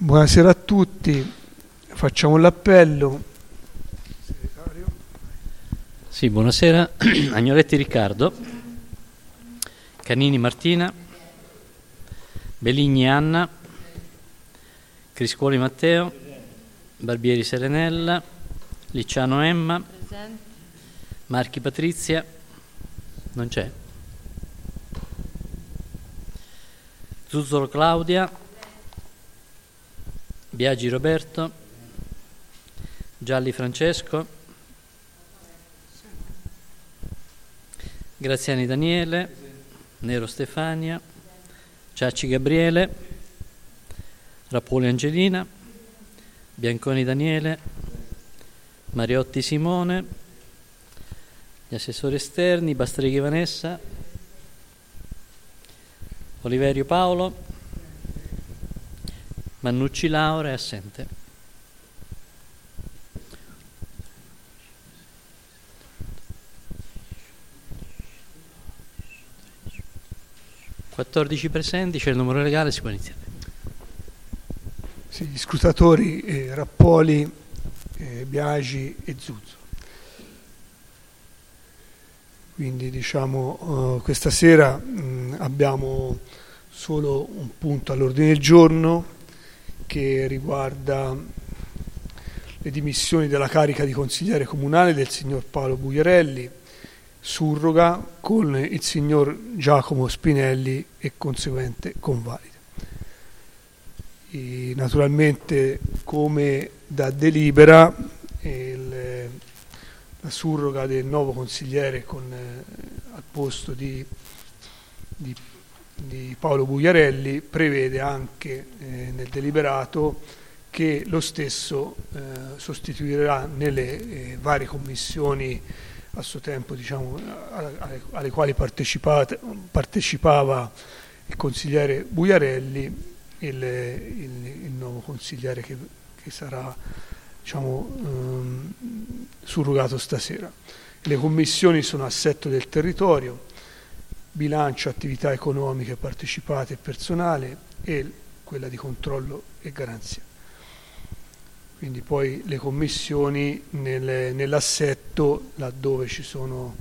Buonasera a tutti, facciamo l'appello. Sì, buonasera. Agnoletti Riccardo, Canini Martina, Beligni Anna, Criscuoli Matteo, Barbieri Serenella, Licciano Emma, presente. Marchi Patrizia, non c'è. Zuzzolo Claudia, Biagi Roberto, Gialli Francesco, Graziani Daniele, Nero Stefania, Ciacci Gabriele, Rapoli Angelina, Bianconi Daniele, Mariotti Simone, gli assessori esterni, Bastreghi Vanessa, Oliverio Paolo, Mannucci Laura è assente. Quattordici presenti, c'è il numero legale, si può iniziare. Sì, gli scrutatori Rappoli, Biagi e Zuzzo. Quindi diciamo questa sera abbiamo solo un punto all'ordine del giorno che riguarda le dimissioni dalla carica di consigliere comunale del signor Paolo Bugliarelli, surroga con il signor Giacomo Spinelli e conseguente convalida. E naturalmente, come da delibera, la surroga del nuovo consigliere al posto di Paolo Bugliarelli prevede anche nel deliberato che lo stesso sostituirà nelle varie commissioni a suo tempo, diciamo, alle quali partecipava il consigliere Bugliarelli, il nuovo consigliere che sarà, diciamo, surrogato stasera. Le commissioni sono assetto del territorio, bilancio, attività economiche partecipate e personale e quella di controllo e garanzia. Quindi poi le commissioni nell'assetto, laddove ci sono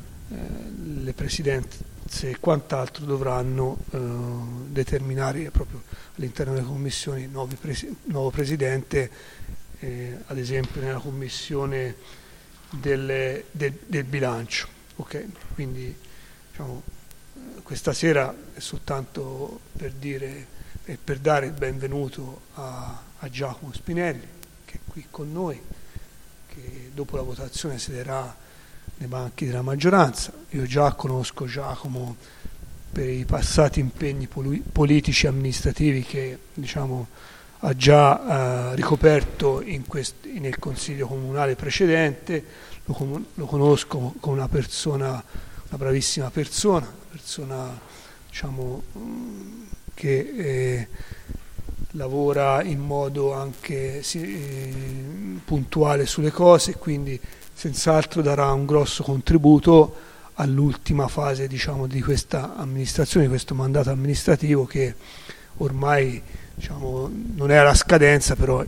le presidenze e quant'altro, dovranno determinare proprio all'interno delle commissioni nuovo presidente, ad esempio nella commissione del bilancio. Okay? Quindi diciamo, questa sera è soltanto per dare il benvenuto a Giacomo Spinelli, che è qui con noi, che dopo la votazione siederà nei banchi della maggioranza. Io già conosco Giacomo per i passati impegni politici e amministrativi che, diciamo, ha già ricoperto nel consiglio comunale precedente. Lo conosco come una bravissima persona, diciamo, che lavora in modo anche puntuale sulle cose, quindi senz'altro darà un grosso contributo all'ultima fase, diciamo, di questa amministrazione, di questo mandato amministrativo che ormai, diciamo, non è alla scadenza, però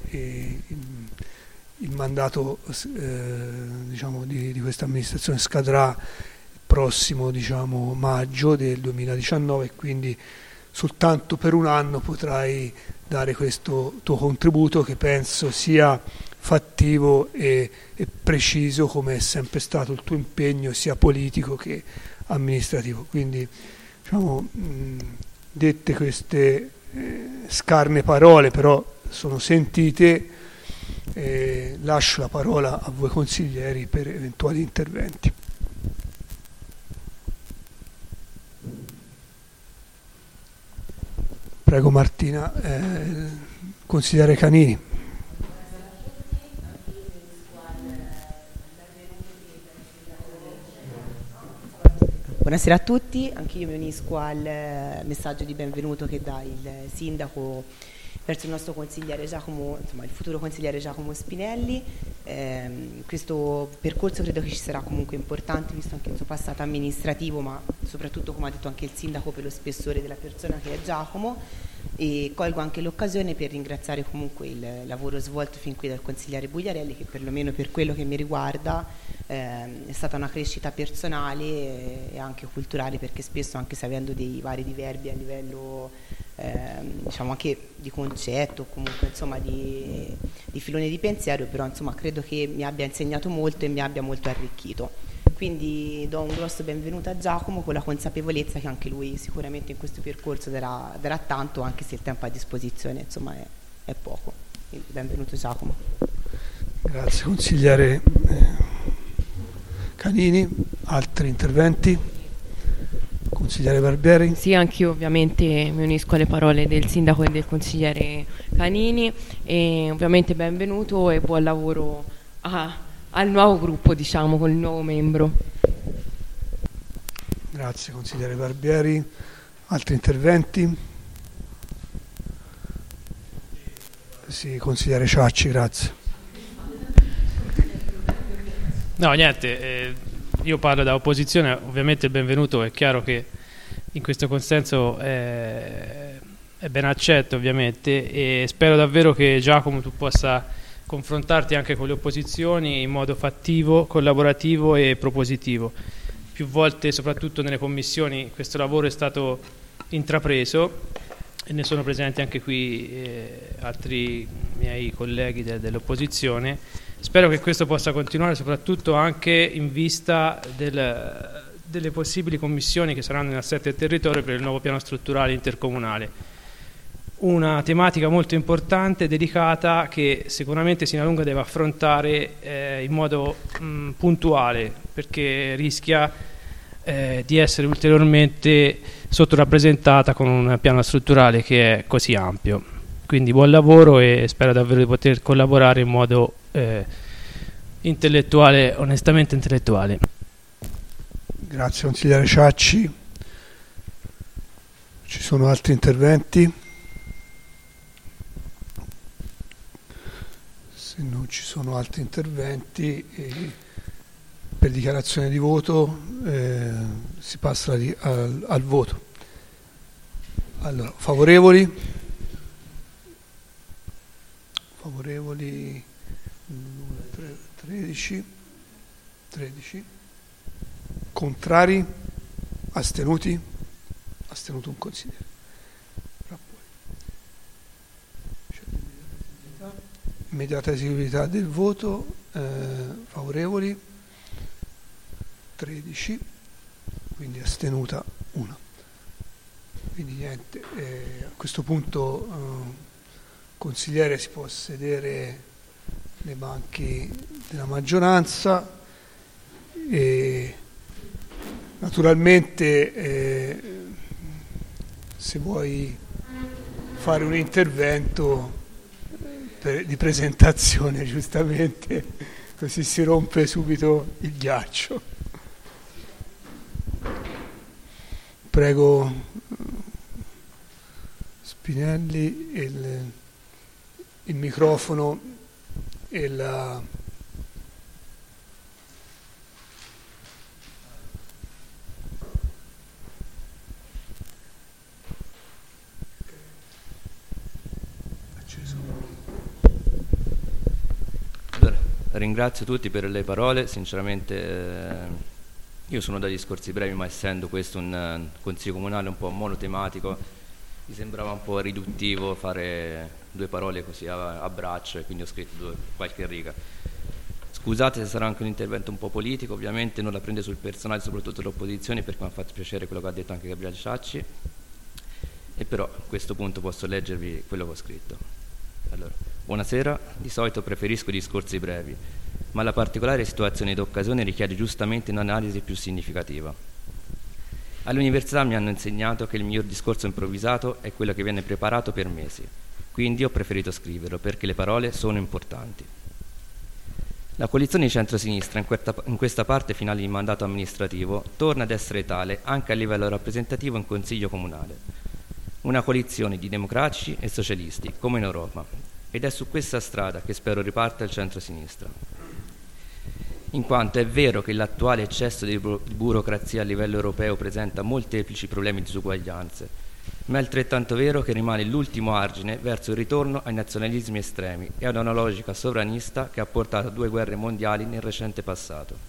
il mandato diciamo, di questa amministrazione scadrà il prossimo, diciamo, maggio del 2019, quindi soltanto per un anno potrai dare questo tuo contributo, che penso sia fattivo e preciso, come è sempre stato il tuo impegno sia politico che amministrativo. Quindi, diciamo, dette queste scarne parole, però sono sentite, lascio la parola a voi consiglieri per eventuali interventi. Prego Martina, consigliere Canini. Buonasera a tutti, anche io mi unisco al messaggio di benvenuto che dà il sindaco verso il nostro consigliere Giacomo, insomma il futuro consigliere Giacomo Spinelli. Questo percorso credo che ci sarà comunque importante, visto anche il suo passato amministrativo, ma soprattutto, come ha detto anche il sindaco, per lo spessore della persona che è Giacomo. E colgo anche l'occasione per ringraziare comunque il lavoro svolto fin qui dal consigliere Bugliarelli, che perlomeno per quello che mi riguarda è stata una crescita personale e anche culturale, perché spesso, anche se avendo dei vari diverbi a livello diciamo anche di concetto, comunque insomma di filone di pensiero, però insomma credo che mi abbia insegnato molto e mi abbia molto arricchito. Quindi do un grosso benvenuto a Giacomo, con la consapevolezza che anche lui sicuramente in questo percorso darà tanto, anche se il tempo a disposizione insomma è poco. Quindi benvenuto Giacomo. Grazie consigliere Canini. Altri interventi? Consigliere Barbieri? Sì, anch'io ovviamente mi unisco alle parole del sindaco e del consigliere Canini, e ovviamente benvenuto e buon lavoro al nuovo gruppo, diciamo, con il nuovo membro. Grazie consigliere Barbieri. Altri interventi? Sì, consigliere Ciacci, grazie. No, niente, io parlo da opposizione, ovviamente il benvenuto è chiaro che in questo consenso è ben accetto ovviamente, e spero davvero che Giacomo tu possa confrontarti anche con le opposizioni in modo fattivo, collaborativo e propositivo. Più volte, soprattutto nelle commissioni, questo lavoro è stato intrapreso e ne sono presenti anche qui altri miei colleghi dell'opposizione. Spero che questo possa continuare, soprattutto anche in vista delle possibili commissioni che saranno in assetto del territorio per il nuovo piano strutturale intercomunale. Una tematica molto importante, delicata, che sicuramente Sinalunga deve affrontare in modo puntuale, perché rischia di essere ulteriormente sottorappresentata con un piano strutturale che è così ampio. Quindi buon lavoro e spero davvero di poter collaborare in modo intellettuale, onestamente intellettuale. Grazie consigliere Ciacci. Ci sono altri interventi? Se non ci sono altri interventi, per dichiarazione di voto si passa al voto. Allora, favorevoli? Favorevoli 13. Contrari? Astenuti? Astenuto un consigliere. Immediata eseguibilità del voto. Favorevoli 13, quindi astenuta 1. Quindi niente, a questo punto consigliere si può sedere nei banchi della maggioranza e naturalmente se vuoi fare un intervento di presentazione, giustamente, così si rompe subito il ghiaccio. Prego Spinelli il microfono e la Ringrazio tutti per le parole, sinceramente io sono da discorsi brevi, ma essendo questo un consiglio comunale un po' monotematico mi sembrava un po' riduttivo fare due parole così a braccio, e quindi ho scritto qualche riga. Scusate se sarà anche un intervento un po' politico, ovviamente non la prende sul personale, soprattutto l'opposizione, perché mi ha fatto piacere quello che ha detto anche Gabriele Ciacci, e però a questo punto posso leggervi quello che ho scritto. Allora, buonasera, di solito preferisco i discorsi brevi, ma la particolare situazione d'occasione richiede giustamente un'analisi più significativa. All'università mi hanno insegnato che il miglior discorso improvvisato è quello che viene preparato per mesi, quindi ho preferito scriverlo perché le parole sono importanti. La coalizione di centrosinistra in questa parte finale di mandato amministrativo torna ad essere tale anche a livello rappresentativo in consiglio comunale. una coalizione di democratici e socialisti, come in Europa, ed è su questa strada che spero riparta il centro-sinistra. In quanto è vero che l'attuale eccesso di burocrazia a livello europeo presenta molteplici problemi di disuguaglianze, ma è altrettanto vero che rimane l'ultimo argine verso il ritorno ai nazionalismi estremi e ad una logica sovranista che ha portato a 2 guerre mondiali nel recente passato.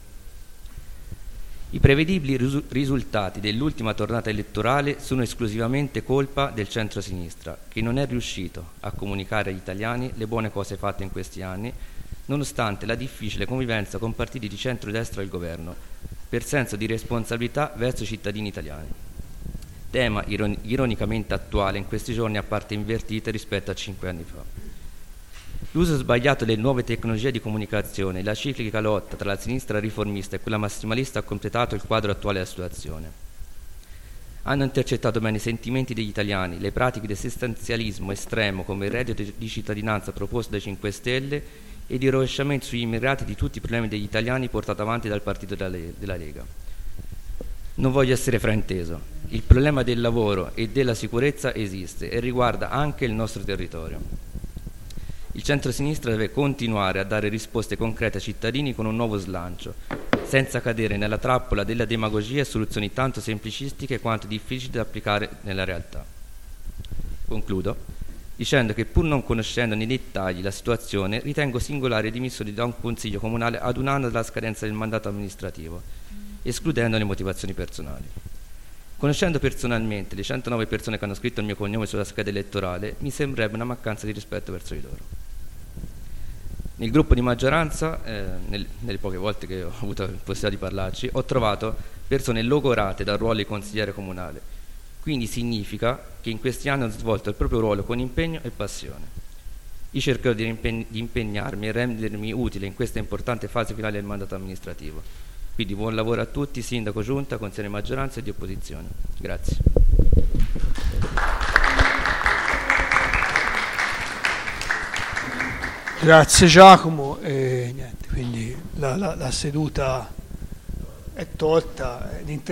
I prevedibili risultati dell'ultima tornata elettorale sono esclusivamente colpa del centro-sinistra, che non è riuscito a comunicare agli italiani le buone cose fatte in questi anni, nonostante la difficile convivenza con partiti di centrodestra al governo, per senso di responsabilità verso i cittadini italiani. Tema ironicamente attuale in questi giorni a parte invertite rispetto a 5 anni fa. L'uso sbagliato delle nuove tecnologie di comunicazione e la ciclica lotta tra la sinistra riformista e quella massimalista ha completato il quadro attuale della situazione. Hanno intercettato bene i sentimenti degli italiani, le pratiche di assistenzialismo estremo come il reddito di cittadinanza proposto dai 5 Stelle ed il rovesciamento sugli immigrati di tutti i problemi degli italiani portato avanti dal partito della Lega. Non voglio essere frainteso, il problema del lavoro e della sicurezza esiste e riguarda anche il nostro territorio. Il centro-sinistra deve continuare a dare risposte concrete ai cittadini con un nuovo slancio, senza cadere nella trappola della demagogia e soluzioni tanto semplicistiche quanto difficili da applicare nella realtà. Concludo dicendo che, pur non conoscendo nei dettagli la situazione, ritengo singolare dimissioni da un consiglio comunale ad 1 anno dalla scadenza del mandato amministrativo, escludendo le motivazioni personali. Conoscendo personalmente le 109 persone che hanno scritto il mio cognome sulla scheda elettorale, mi sembrerebbe una mancanza di rispetto verso di loro. Nel gruppo di maggioranza, nelle poche volte che ho avuto la possibilità di parlarci, ho trovato persone logorate dal ruolo di consigliere comunale. Quindi significa che in questi anni hanno svolto il proprio ruolo con impegno e passione. Io cercherò di impegnarmi e rendermi utile in questa importante fase finale del mandato amministrativo. Quindi buon lavoro a tutti, sindaco, giunta, consigliere di maggioranza e di opposizione. Grazie. Grazie Giacomo. Niente, quindi la seduta è tolta.